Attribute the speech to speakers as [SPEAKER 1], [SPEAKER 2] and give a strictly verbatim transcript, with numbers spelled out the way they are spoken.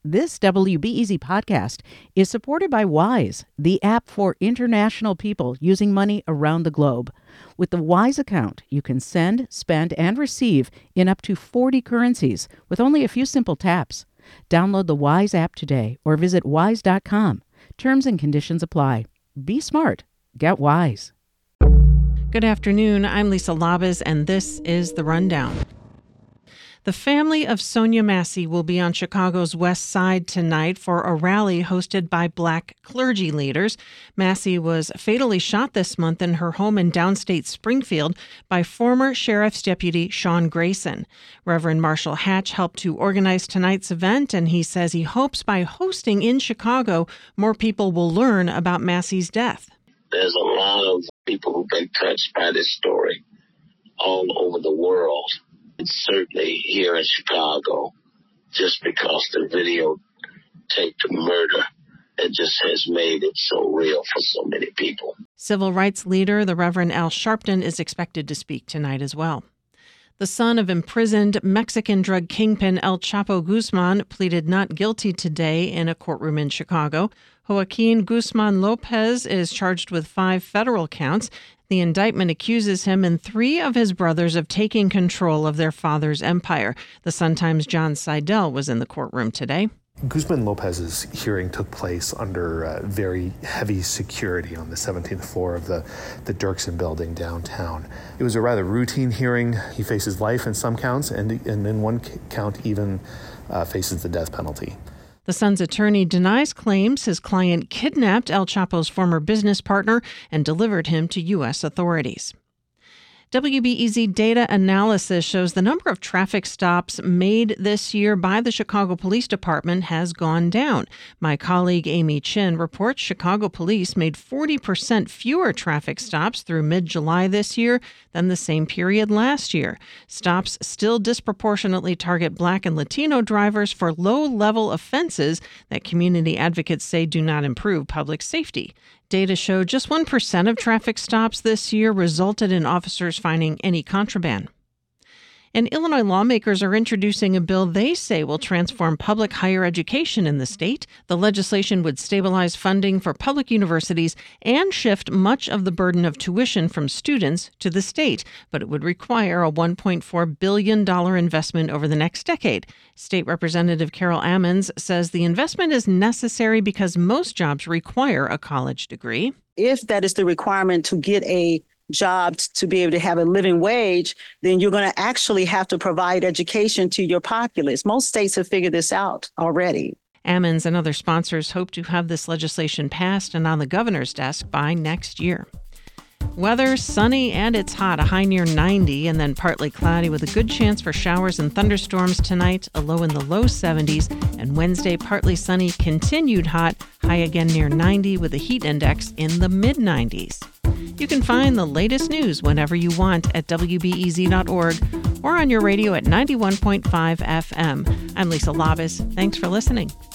[SPEAKER 1] This W B E Z podcast is supported by Wise, the app for international people using money around the globe. With the Wise account, you can send, spend, and receive in up to forty currencies with only a few simple taps. Download the Wise app today or visit wise dot com. Terms and conditions apply. Be smart. Get Wise.
[SPEAKER 2] Good afternoon. I'm Lisa Labas, and this is The Rundown. The family of Sonia Massey will be on Chicago's West Side tonight for a rally hosted by Black clergy leaders. Massey was fatally shot this month in her home in downstate Springfield by former Sheriff's Deputy Sean Grayson. Reverend Marshall Hatch helped to organize tonight's event, and he says he hopes by hosting in Chicago, more people will learn about Massey's death.
[SPEAKER 3] There's a lot of people who've been touched by this story all over the world. And certainly here in Chicago, just because the videotape the murder, it just has made it so real for so many people.
[SPEAKER 2] Civil rights leader, the Reverend Al Sharpton, is expected to speak tonight as well. The son of imprisoned Mexican drug kingpin El Chapo Guzman pleaded not guilty today in a courtroom in Chicago. Joaquin Guzman Lopez is charged with five federal counts. The indictment accuses him and three of his brothers of taking control of their father's empire. The Sun-Times' John Seidel was in the courtroom today.
[SPEAKER 4] Guzman Lopez's hearing took place under uh, very heavy security on the seventeenth floor of the, the Dirksen building downtown. It was a rather routine hearing. He faces life in some counts, and, and in one count even uh, faces the death penalty.
[SPEAKER 2] The son's attorney denies claims his client kidnapped El Chapo's former business partner and delivered him to U S authorities. W B E Z data analysis shows the number of traffic stops made this year by the Chicago Police Department has gone down. My colleague Amy Chin reports Chicago police made forty percent fewer traffic stops through mid-July this year than the same period last year. Stops still disproportionately target Black and Latino drivers for low-level offenses that community advocates say do not improve public safety. Data show just one percent of traffic stops this year resulted in officers finding any contraband. And Illinois lawmakers are introducing a bill they say will transform public higher education in the state. The legislation would stabilize funding for public universities and shift much of the burden of tuition from students to the state, but it would require a one point four billion dollars investment over the next decade. State Representative Carol Ammons says the investment is necessary because most jobs require a college degree.
[SPEAKER 5] If that is the requirement to get a job to be able to have a living wage, then you're going to actually have to provide education to your populace. Most states have figured this out already.
[SPEAKER 2] Ammons and other sponsors hope to have this legislation passed and on the governor's desk by next year. Weather, sunny and it's hot, a high near ninety, and then partly cloudy with a good chance for showers and thunderstorms tonight, a low in the low seventies, and Wednesday partly sunny, continued hot, high again near ninety with a heat index in the mid nineties. You can find the latest news whenever you want at W B E Z dot org or on your radio at ninety-one point five F M. I'm Lisa Labas. Thanks for listening.